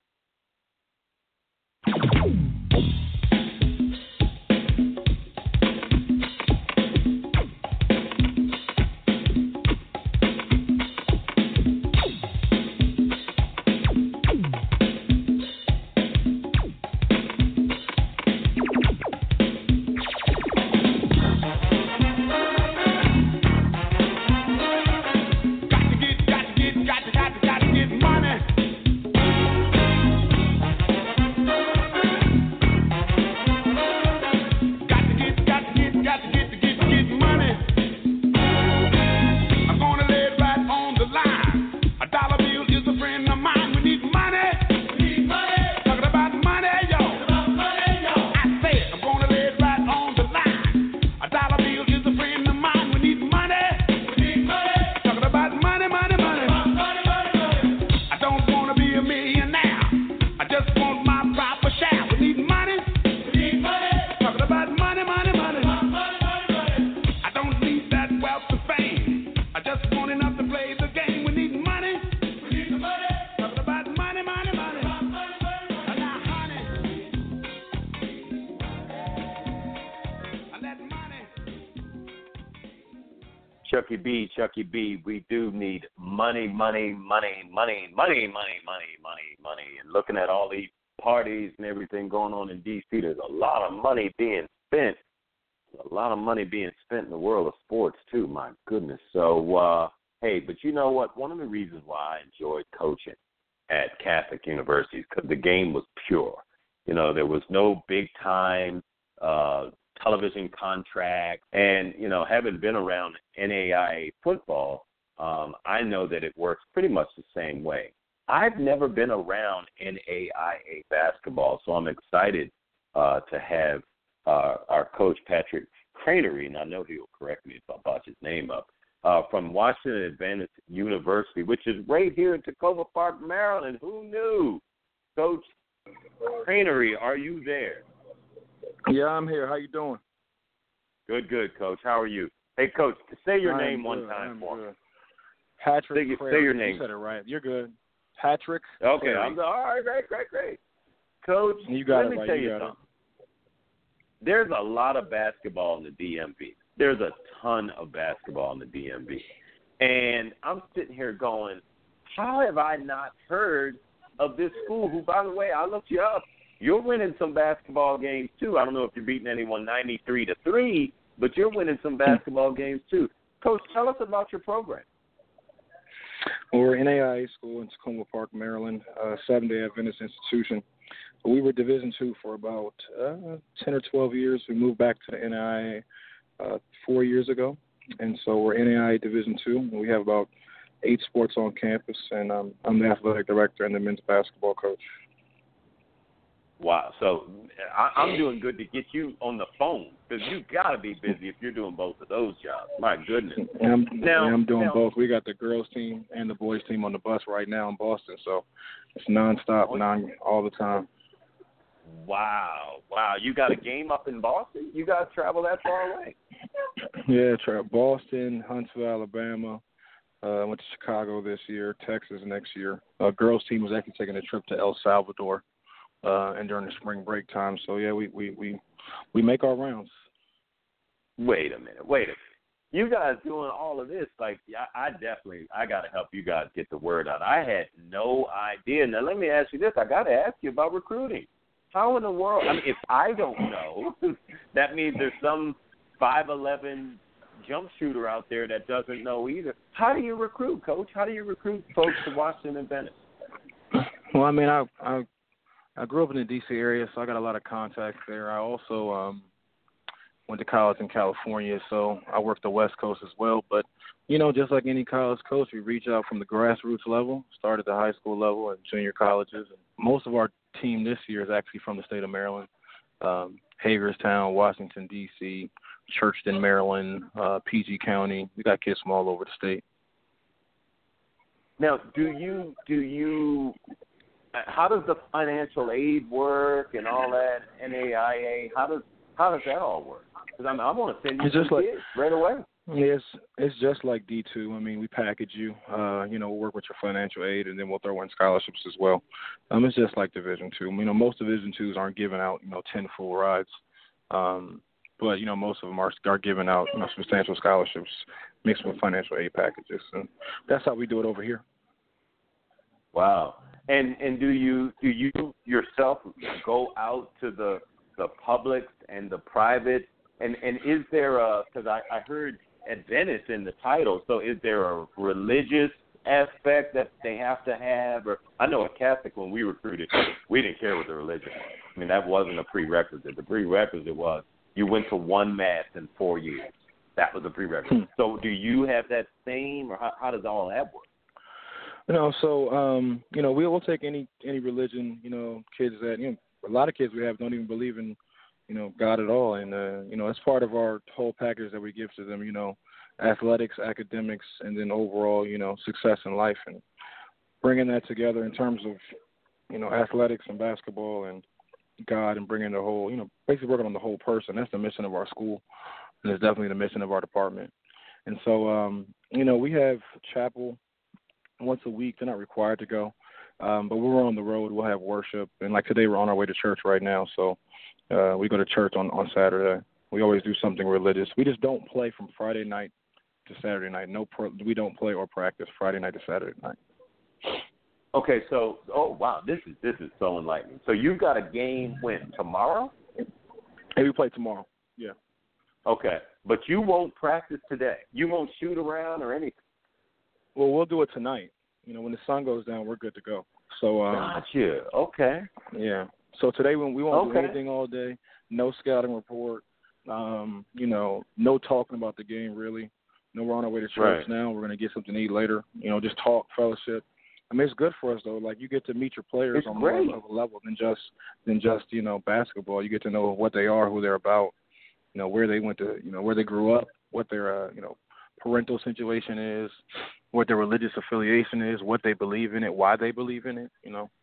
Chucky B, Chucky B, we do need money, money, money, money, money, money, money, money, money. And looking at all these parties and everything going on in D C, there's a lot of money being spent. A lot of money being spent in the world of sports, too, my goodness. So, uh, hey, but you know what? One of the reasons why I enjoyed coaching at Catholic universities, because the game was pure. You know, there was no big-time uh television contract, and, you know, having been around N A I A football, um, I know that it works pretty much the same way. I've never been around N A I A basketball, so I'm excited uh, to have uh, our coach, Patrick Cranery, and I know he'll correct me if I botch his name up, uh, from Washington Adventist University, which is right here in Tacoma Park, Maryland. Who knew? Coach Cranery, are you there? Yeah, I'm here. How you doing? Good, good, Coach. How are you? Hey, Coach, say your I'm name good. one time I'm for good. me. Patrick. Say, Cranery. say your name. You said it right. You're good. Patrick. Okay, Cranery. I'm all right, great, great, great. Coach, you got let it me right. tell you, you got something. It. There's a lot of basketball in the D M V. There's a ton of basketball in the D M V. And I'm sitting here going, how have I not heard of this school who, by the way, I looked you up. You're winning some basketball games, too. I don't know if you're beating anyone ninety-three to three, but you're winning some basketball games, too. Coach, tell us about your program. Well, we're an N A I A school in Tacoma Park, Maryland, a seven-day Adventist institution. We were Division two for about uh, ten or twelve years. We moved back to the N A I A uh, four years ago, and so we're N A I A Division two. We have about eight sports on campus, and um, I'm the athletic director and the men's basketball coach. Wow. So I, I'm doing good to get you on the phone because you got to be busy if you're doing both of those jobs. My goodness. And I'm, now, and I'm doing now, both. We got the girls team and the boys team on the bus right now in Boston, so it's nonstop, oh, non all the time. Wow. Wow. You got a game up in Boston? You got to travel that far away? Yeah, tra- Boston, Huntsville, Alabama. I uh, went to Chicago this year, Texas next year. Uh, girls team was actually taking a trip to El Salvador. Uh, and during the spring break time. So, yeah, we, we, we, we make our rounds. Wait a minute. Wait a minute. You guys doing all of this, like, I, I definitely, I got to help you guys get the word out. I had no idea. Now, let me ask you this. I got to ask you about recruiting. How in the world, I mean, if I don't know, that means there's some five eleven jump shooter out there that doesn't know either. How do you recruit, Coach? How do you recruit folks to Washington and Venice? Well, I mean, I, I, I grew up in the D C area, so I got a lot of contacts there. I also um, went to college in California, so I worked the West Coast as well. But, you know, just like any college coach, we reach out from the grassroots level, start at the high school level and junior colleges. And most of our team this year is actually from the state of Maryland, um, Hagerstown, Washington, D C, Churchton, Maryland, uh, P G County. We got kids from all over the state. Now, do you do you? How does the financial aid work and all that? N A I A. How does how does that all work? Because I, mean, I want to send you it's some just like, kids right away. It's it's just like D two. I mean, we package you. Uh, you know, we'll work with your financial aid, and then we'll throw in scholarships as well. Um, it's just like Division two. You know, most Division twos aren't giving out, you know, ten full rides. Um, but you know, most of them are are giving out, you know, substantial scholarships mixed with financial aid packages, and that's how we do it over here. Wow. And and do you do you yourself go out to the the publics and the private? And and is there a, because I, I heard at Venice in the title, so is there a religious aspect that they have to have? Or I know at Catholic, when we recruited, we didn't care what the religion was. I mean, that wasn't a prerequisite. The prerequisite was you went to one mass in four years. That was a prerequisite. So do you have that same, or how, how does all that work? You know, so um, you know, we will take any any religion. You know, kids that, you know, a lot of kids we have don't even believe in, you know, God at all. And, uh, you know, it's part of our whole package that we give to them, you know, athletics, academics, and then overall, you know, success in life. And bringing that together in terms of, you know, athletics and basketball and God, and bringing the whole, you know, basically working on the whole person. That's the mission of our school, and it's definitely the mission of our department. And so, um, you know, we have chapel once a week. They're not required to go. Um, but when we're on the road, we'll have worship. And like today, we're on our way to church right now. So, Uh, we go to church on, on Saturday. We always do something religious. We just don't play from Friday night to Saturday night. No, pro, we don't play or practice Friday night to Saturday night. Okay, so oh wow, this is this is so enlightening. So you've got a game when tomorrow? Hey, we play tomorrow. Yeah. Okay, but you won't practice today. You won't shoot around or anything. Well, we'll do it tonight. You know, when the sun goes down, we're good to go. So. Um, Gotcha. Okay. Yeah. So today we we won't okay. do anything all day. No scouting report. Um, you know, no talking about the game really. No, we're on our way to church right. now. We're gonna get something to eat later. You know, just talk, fellowship. I mean, it's good for us though. Like you get to meet your players it's on great. more of a level than just than just you know basketball. You get to know what they are, who they're about. You know, where they went to. You know, where they grew up, what their uh, you know parental situation is, what their religious affiliation is, what they believe in it, why they believe in it. You know.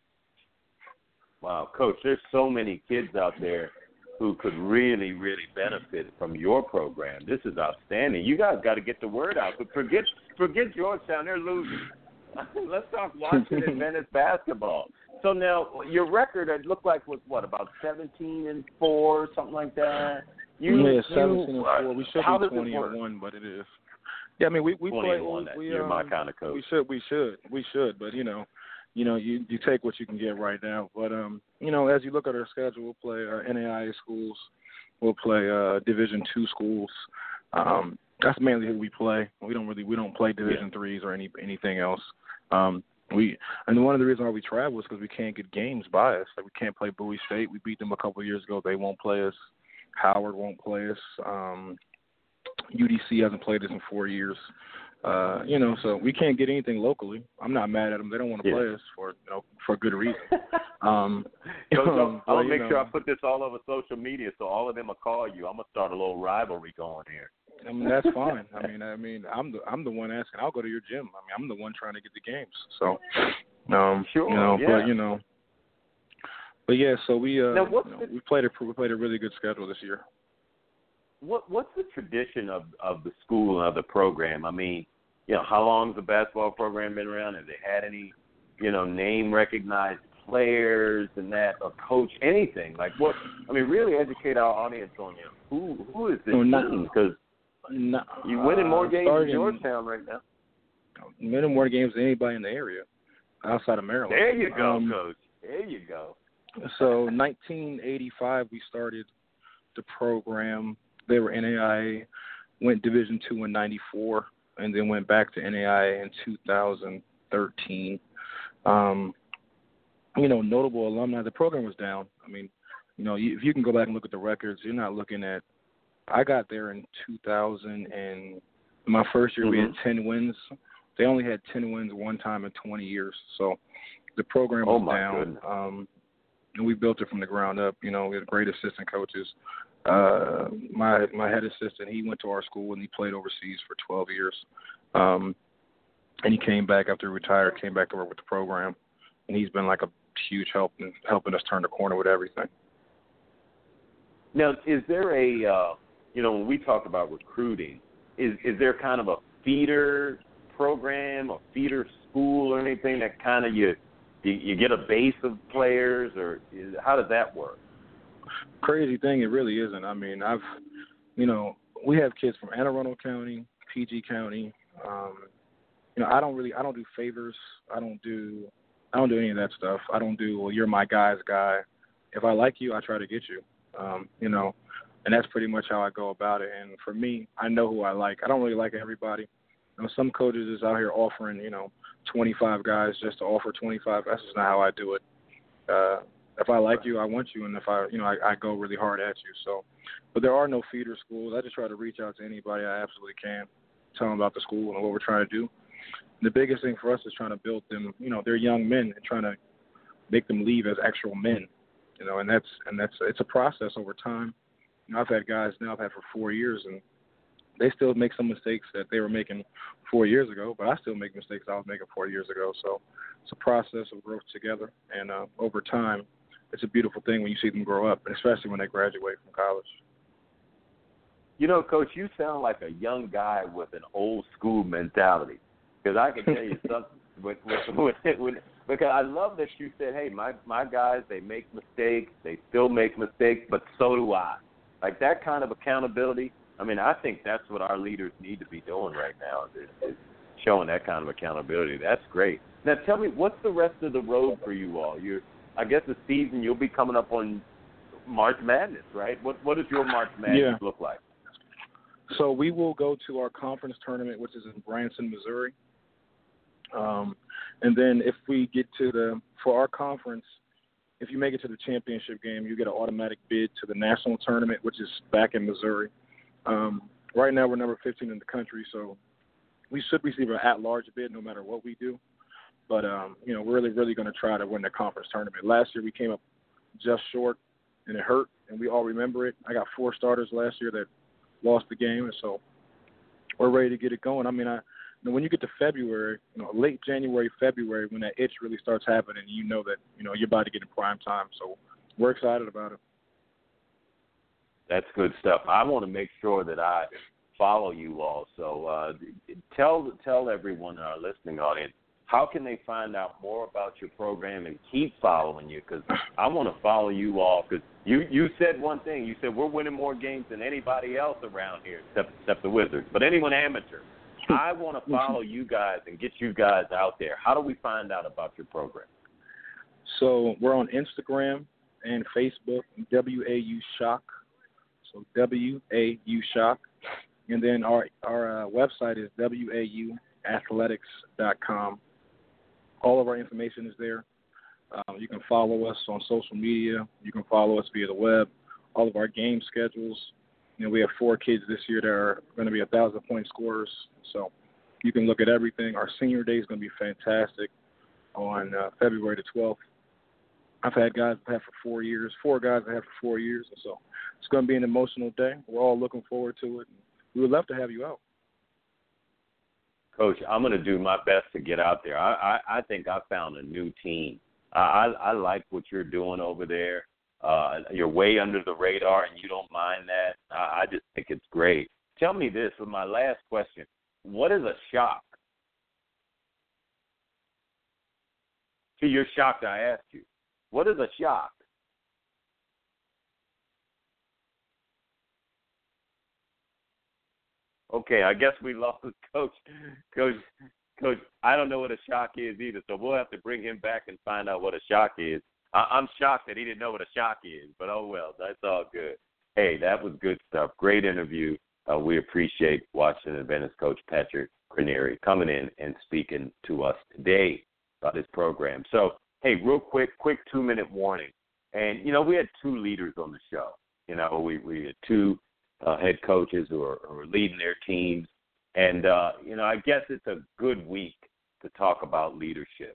Wow, Coach, there's so many kids out there who could really, really benefit from your program. This is outstanding. You guys got to get the word out. But forget forget Georgetown. They're losing. Let's talk Washington and Venice basketball. So now your record, it looked like, was what, about seventeen and four, something like that? You, yeah, seventeen you, and four. We should how be does twenty it work? and one, but it is. Yeah, I mean, we we play. one, We, You're um, my kind of coach. We should, we should, we should. But you know, you know, you you take what you can get right now. But um, you know, as you look at our schedule, we'll play our N A I A schools. We'll play uh, Division two schools. Um, that's mainly who we play. We don't really we don't play Division yeah. threes or any anything else. Um, we and one of the reasons why we travel is because we can't get games by us. Like we can't play Bowie State. We beat them a couple of years ago. They won't play us. Howard won't play us. Um, U D C hasn't played us in four years. Uh, you know, so we can't get anything locally. I'm not mad at them. They don't want to yeah. play us for you know for good reason. Um, so, so um, I'll but, make know, sure I put this all over social media so all of them will call you. I'm gonna start a little rivalry going here. I mean that's fine. I mean, I mean, I'm the I'm the one asking. I'll go to your gym. I mean, I'm the one trying to get the games. So, um, sure, you know, yeah. but you know, but yeah. So we uh, now, what's you know, the, we played a we played a really good schedule this year. What what's the tradition of of the school and of the program? I mean, you know, how long has the basketball program been around? Have they had any, you know, name recognized players and that, or coach anything? Like what? I mean, really educate our audience on you. Who who is this no, team? Because no, you're winning more uh, games starting, in Georgetown right now. Winning more games than anybody in the area outside of Maryland. There you go, um, Coach. There you go. So nineteen eighty-five, we started the program. They were N A I A, went Division two in ninety-four, and then went back to N A I A in two thousand thirteen. Um, you know, notable alumni. The program was down. I mean, you know, if you can go back and look at the records, you're not looking at. I got there in two thousand, and my first year mm-hmm. we had ten wins. They only had ten wins one time in twenty years. So the program was oh down. Um, and we built it from the ground up. You know, we had great assistant coaches. Uh, my my head assistant, he went to our school and he played overseas for twelve years. Um, and he came back after he retired, came back to work with the program. And he's been like a huge help in helping us turn the corner with everything. Now, is there a, uh, you know, when we talk about recruiting, is is there kind of a feeder program, a feeder school or anything that kind of you, you you get a base of players, or is, how does that work? Crazy thing, it really isn't. I mean, I've, you know, we have kids from Anne Arundel County, P G County. Um, you know, I don't really, I don't do favors. I don't do, I don't do any of that stuff. I don't do, well, you're my guy's guy. If I like you, I try to get you. Um, you know, and that's pretty much how I go about it. And for me, I know who I like. I don't really like everybody. You know, some coaches is out here offering, you know, twenty-five guys just to offer twenty-five. That's just not how I do it. Uh, if I like you, I want you, and if I, you know, I, I go really hard at you. So, but there are no feeder schools. I just try to reach out to anybody I absolutely can, tell them about the school and what we're trying to do. The biggest thing for us is trying to build them. You know, they're young men and trying to make them leave as actual men. You know, and that's and that's it's a process over time. You know, I've had guys now I've had for four years, and they still make some mistakes that they were making four years ago, but I still make mistakes I was making four years ago. So it's a process of growth together, and uh, over time, it's a beautiful thing when you see them grow up, and especially when they graduate from college. You know, Coach, you sound like a young guy with an old school mentality, because I can tell you something. With, with, with, with, because I love that you said, hey, my, my guys, they make mistakes, they still make mistakes, but so do I. Like that kind of accountability, I mean, I think that's what our leaders need to be doing right now, is, is showing that kind of accountability. That's great. Now, tell me, what's the rest of the road for you all? You're, I guess the season, you'll be coming up on March Madness, right? What What does your March Madness yeah. look like? So we will go to our conference tournament, which is in Branson, Missouri. Um, and then if we get to the, for our conference, if you make it to the championship game, you get an automatic bid to the national tournament, which is back in Missouri. Um, right now we're number fifteen in the country, so we should receive an at-large bid no matter what we do. But, um, you know, we're really, really going to try to win the conference tournament. Last year we came up just short, and it hurt, and we all remember it. I got four starters last year that lost the game, and so we're ready to get it going. I mean, I, you know, when you get to February, you know, late January, February, when that itch really starts happening, you know that, you know, you're about to get in prime time. So we're excited about it. That's good stuff. I want to make sure that I follow you all. So uh, tell tell everyone in our listening audience, how can they find out more about your program and keep following you? Because I want to follow you all. Because you, you said one thing. You said we're winning more games than anybody else around here except, except the Wizards. But anyone amateur. I want to follow you guys and get you guys out there. How do we find out about your program? So we're on Instagram and Facebook, W A U Shock. So W A U Shock. And then our our uh, website is W A U athletics dot com. All of our information is there. Um, you can follow us on social media. You can follow us via the web. All of our game schedules. You know, we have four kids this year that are going to be one thousand point scorers. So you can look at everything. Our senior day is going to be fantastic on uh, February the twelfth. I've had guys that have for four years, four guys that have for four years. And so it's going to be an emotional day. We're all looking forward to it. We would love to have you out. Coach, I'm going to do my best to get out there. I, I, I think I found a new team. I, I, I like what you're doing over there. Uh, you're way under the radar, and you don't mind that. I, I just think it's great. Tell me this with my last question. What is a shock? See, you're shocked I asked you. What is a shock? Okay, I guess we lost Coach. Coach, Coach, I don't know what a shock is either, so we'll have to bring him back and find out what a shock is. I- I'm shocked that he didn't know what a shock is, but oh well, that's all good. Hey, that was good stuff. Great interview. Uh, we appreciate Washington Adventist coach Patrick Ranieri coming in and speaking to us today about his program. So, hey, real quick, quick two-minute warning. And, you know, we had two leaders on the show. You know, we, we had two uh, head coaches who are, who are leading their teams. And, uh, you know, I guess it's a good week to talk about leadership.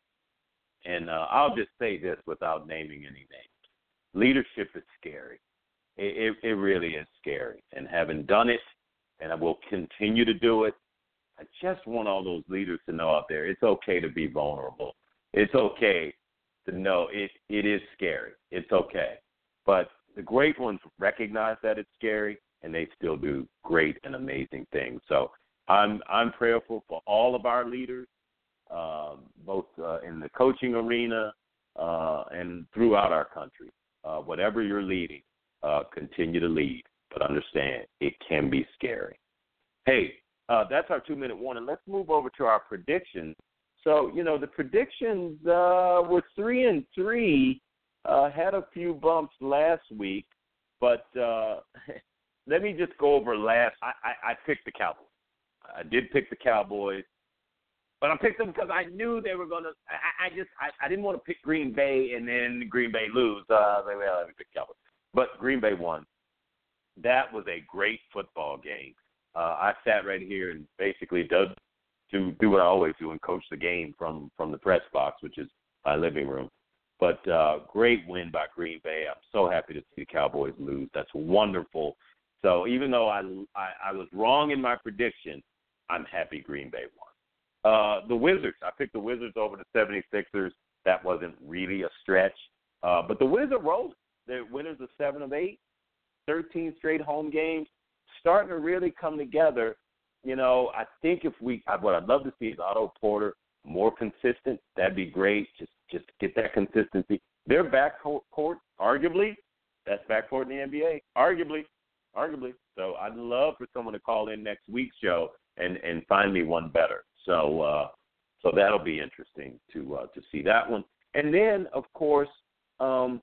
And uh, I'll just say this without naming any names. Leadership is scary. It, it, it really is scary. And having done it, and I will continue to do it, I just want all those leaders to know out there it's okay to be vulnerable. It's okay to know it, it is scary. It's okay. But the great ones recognize that it's scary, and they still do great and amazing things. So I'm I'm prayerful for all of our leaders, uh, both uh, in the coaching arena uh, and throughout our country. Uh, whatever you're leading, uh, continue to lead. But understand, it can be scary. Hey, uh, that's our two-minute warning. Let's move over to our predictions. So, you know, the predictions uh, were three and three, uh, had a few bumps last week, but uh, let me just go over last. I, I, I picked the Cowboys. I did pick the Cowboys, but I picked them because I knew they were going to. I, I just I, I didn't want to pick Green Bay and then Green Bay lose. Uh, well, let me pick Cowboys, but Green Bay won. That was a great football game. Uh, I sat right here and basically did, do do what I always do and coach the game from, from the press box, which is my living room. But uh, great win by Green Bay. I'm so happy to see the Cowboys lose. That's wonderful. So even though I, I, I was wrong in my prediction, I'm happy Green Bay won. Uh, the Wizards, I picked the Wizards over the seventy-sixers. That wasn't really a stretch. Uh, but the Wizards rolled. They're winners of seven of eight. thirteen straight home games, starting to really come together. You know, I think if we, what I'd love to see is Otto Porter more consistent. That'd be great. Just, just get that consistency. Their backcourt, arguably, that's backcourt in the N B A. Arguably, arguably. So I'd love for someone to call in next week's show and, and find me one better. So, uh, so that'll be interesting to uh, to see that one. And then, of course, um,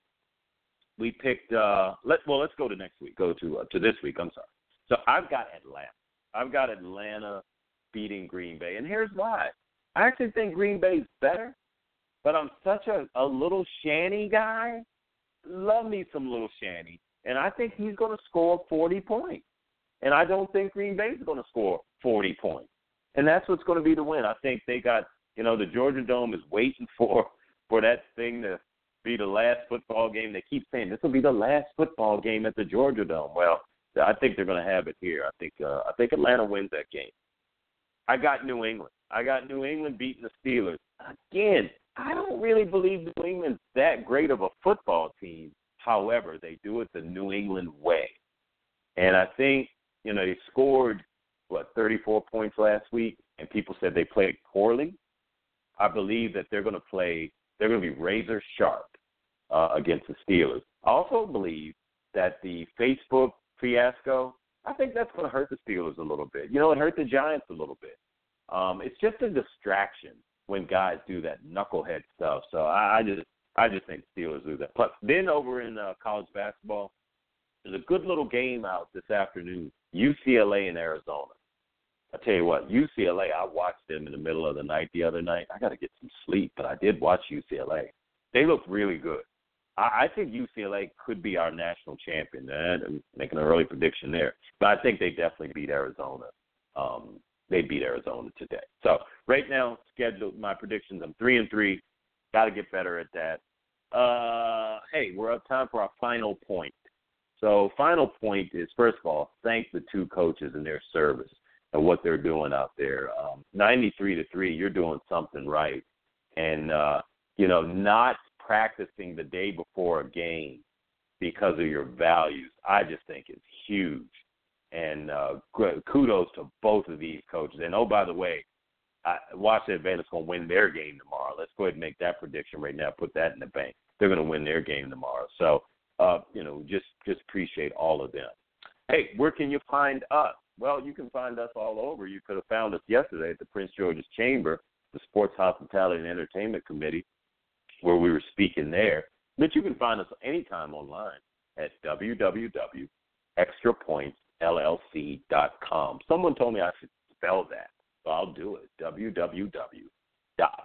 we picked. Uh, let well, let's go to next week. Go to uh, to this week. I'm sorry. So I've got Atlanta. I've got Atlanta beating Green Bay, and here's why. I actually think Green Bay's better, but I'm such a, a little Shanny guy. Love me some little Shanny, and I think he's going to score forty points. And I don't think Green Bay's going to score forty points, and that's what's going to be the win. I think they got, you know, the Georgia Dome is waiting for for that thing to be the last football game. They keep saying this will be the last football game at the Georgia Dome. Well, I think they're going to have it here. I think uh, I think Atlanta wins that game. I got New England. I got New England beating the Steelers. Again, I don't really believe New England's that great of a football team. However, they do it the New England way. And I think, you know, they scored, what, thirty-four points last week, and people said they played poorly. I believe that they're going to play, they're going to be razor sharp uh, against the Steelers. I also believe that the Facebook fiasco, I think that's going to hurt the Steelers a little bit. You know, it hurt the Giants a little bit. Um, it's just a distraction when guys do that knucklehead stuff. So I, I just I just think the Steelers do that. Plus, then over in uh, college basketball, there's a good little game out this afternoon, U C L A and Arizona. I tell you what, U C L A, I watched them in the middle of the night the other night. I got to get some sleep, but I did watch U C L A. They look really good. I think U C L A could be our national champion. I'm making an early prediction there. But I think they definitely beat Arizona. Um, they beat Arizona today. So right now, scheduled my predictions, I'm three and three. Got to get better at that. Uh, hey, we're up time for our final point. So final point is, first of all, thank the two coaches and their service and what they're doing out there. Um, ninety-three to three, you're doing something right. And, uh, you know, not practicing the day before a game because of your values, I just think it's huge. And uh, kudos to both of these coaches. And, oh, by the way, I, Washington Adventist is going to win their game tomorrow. Let's go ahead and make that prediction right now, put that in the bank. they're going to win their game tomorrow. So, uh, you know, just just appreciate all of them. Hey, where can you find us? Well, you can find us all over. You could have found us yesterday at the Prince George's Chamber, the Sports Hospitality and Entertainment Committee, where we were speaking there. But you can find us anytime online at w w w dot extra points l l c dot com. Someone told me I should spell that, so I'll do it. w w w dot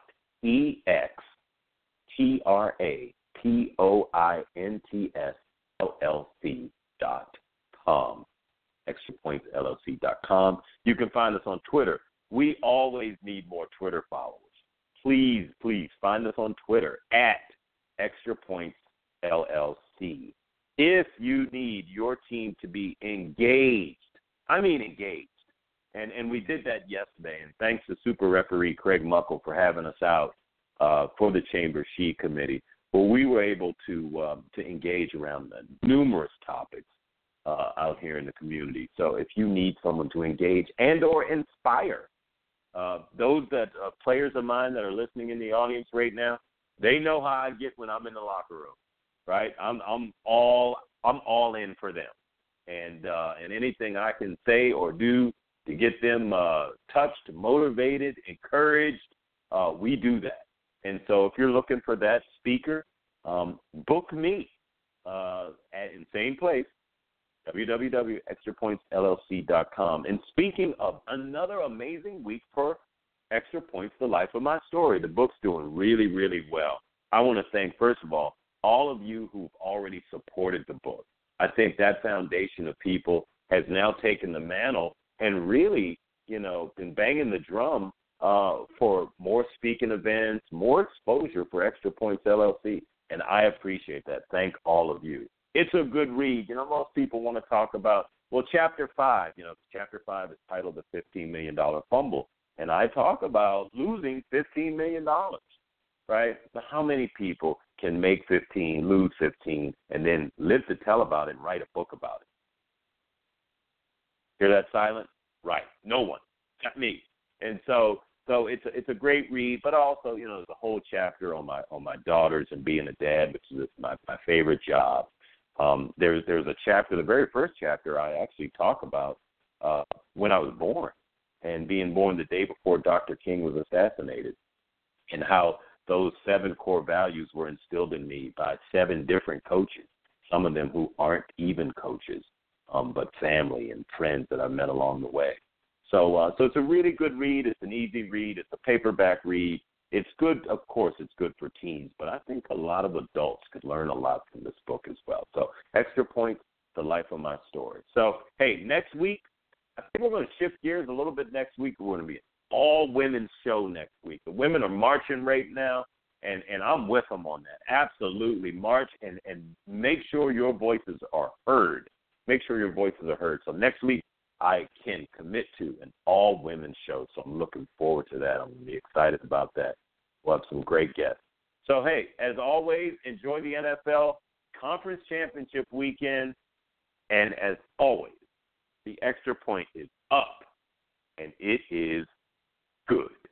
extra points l l c dot com. extra points l l c dot com. You can find us on Twitter. We always need more Twitter followers. Please, please find us on Twitter at extra points l l c. If you need your team to be engaged, I mean engaged, and, and we did that yesterday, and thanks to Super Referee Craig Muckle for having us out uh, for the Chamber She Committee, where we were able to um, to engage around the numerous topics uh, out here in the community. So if you need someone to engage and or inspire, uh, those that uh, players of mine that are listening in the audience right now, they know how I get when I'm in the locker room. Right, I'm I'm all I'm all in for them, and uh, and anything I can say or do to get them uh, touched, motivated, encouraged, uh, we do that. And so if you're looking for that speaker, um, book me uh, at in same place, w w w dot extra points l l c dot com. And speaking of another amazing week for Extra Points, The Life of My Story, the book's doing really, really well. I want to thank, first of all, all of you who've already supported the book. I think that foundation of people has now taken the mantle and really, you know, been banging the drum uh, for more speaking events, more exposure for Extra Points L L C, and I appreciate that. Thank all of you. It's a good read. You know, most people want to talk about, well, Chapter five, you know, Chapter five is titled The fifteen million dollars Fumble, and I talk about losing fifteen million dollars, right? But how many people can make fifteen, lose fifteen, and then live to tell about it and write a book about it? Hear that silence? Right. No one. Not me. And so so it's a, it's a great read, but also, you know, there's a whole chapter on my on my daughters and being a dad, which is my, my favorite job. Um, there's there's a chapter, the very first chapter I actually talk about uh, when I was born and being born the day before Doctor King was assassinated, and how those seven core values were instilled in me by seven different coaches, some of them who aren't even coaches, um, but family and friends that I've met along the way. So uh, so it's a really good read. It's an easy read. It's a paperback read. It's good, of course, it's good for teens, but I think a lot of adults could learn a lot from this book as well. So Extra Points, The Life of My Story. So, hey, next week, I think we're going to shift gears a little bit next week. We're going to be all women's show next week. The women are marching right now, and, and I'm with them on that. Absolutely march and, and make sure your voices are heard. Make sure your voices are heard. So next week I can commit to an all women's show. So I'm looking forward to that. I'm going to be excited about that. We'll have some great guests. So, hey, as always, enjoy the N F L Conference Championship weekend. And as always, the Extra Point is up, and it is good.